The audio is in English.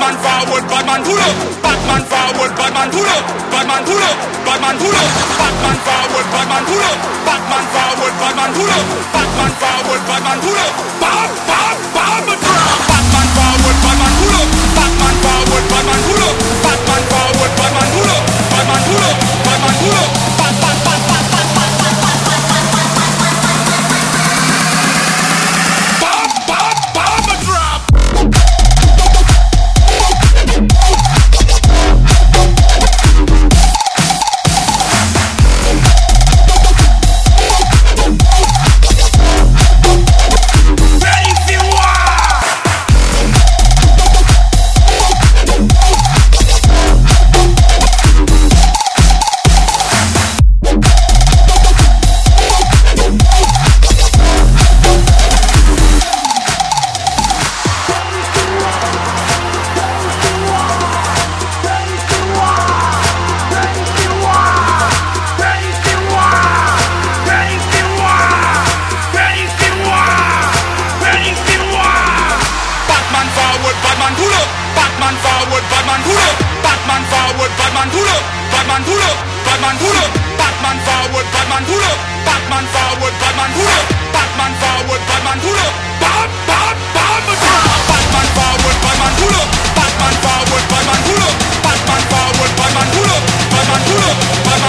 Batman forward, Batman pull up. Batman forward, Batman pull up. Batman pull up, Batman pull up. Batman forward, Batman pull up. Batman forward, Batman pull up. Batman forward, Batman pull up. Bam, bam, bam, drop. Batman forward, Batman pull up. Batman forward, Batman pull up. Batman forward, Batman pull up. Batman pull up, Batman pull up. Batman, Batman, Batman, Batman, bam, bam, bam, drop. Batman